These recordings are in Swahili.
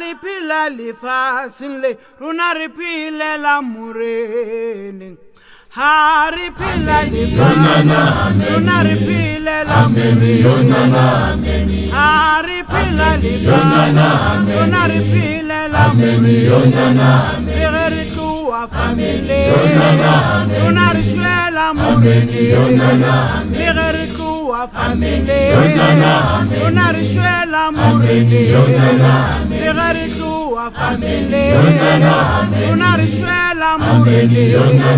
ripila lifasinle runaripile la mureni haripila lifasinle runaripile la mureni haripila lifasinle runaripile la mureni bigeriku wafasinle runarishwela mureni bigeriku wafasinle runarishwela mureni bigeriku wafasinle runarishwela mureni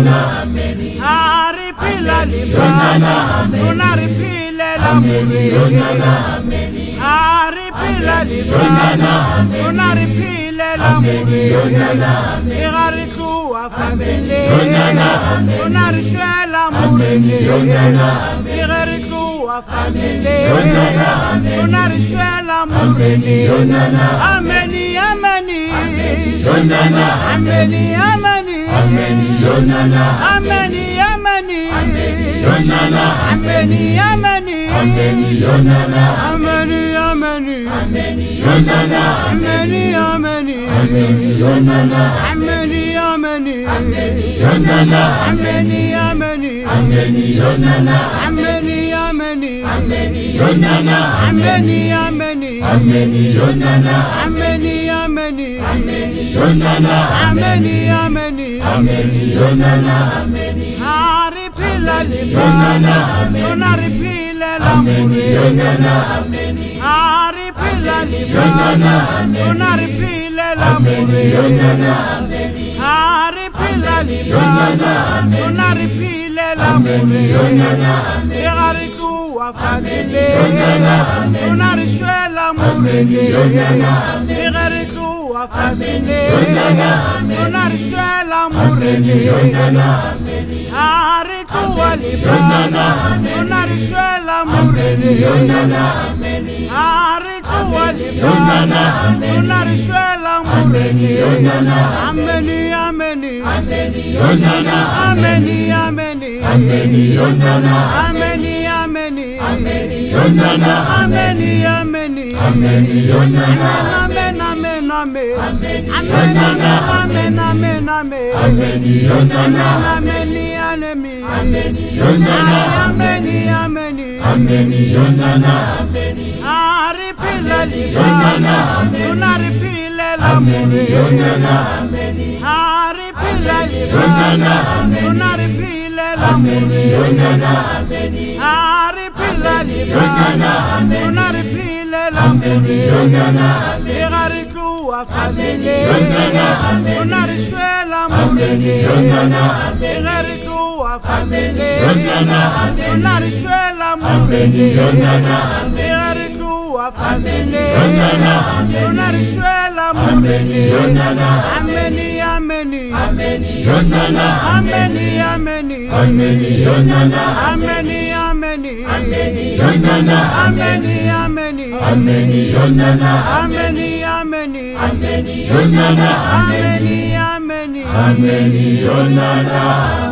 haripila lifasinle runaripile la mureni haripila lifasinle runaripile la mureni bigeriku wafasinle runarishwela mureni bigeriku wafasinle runarishwela mureni ameni ameni ameni ameni ameni ameni ameni ameni ameni ameni ameni ameni yonana ameni ameni yonana ameni ameni ameni yonana ameni ameni ameni yonana ameni ameni ameni yonana ameni ameni ameni yonana ameni ameni ameni yonana ameni haripila lifana runaripile la mureni haripila lifana runaripile la mureni haripila lifana runaripile la mureni bigeriku wafasinle runarishwela mureni bigeriku wafasinle runarishwela mureni hariku walifana runarishwela mureni hariku walifana runarishwela mureni ameni ameni ameni ameni ameni ameni ameni ameni ameni ameni ameni amen amen amen amen amen amen amen ameni ameni ameni ameni ameni ameni ameni haripila lifana runaripile la mureni haripila lifana runaripile la mureni haripila lifana runaripile la mureni bigeriku wafasinle runarishwela mureni bigeriku wafasinle runarishwela mureni bigeriku wafasinle runarishwela mureni ameni ameni ameni ameni ameni ameni ameni ameni ameni ameni ameni ameni ameni ameni ameni ameni ameni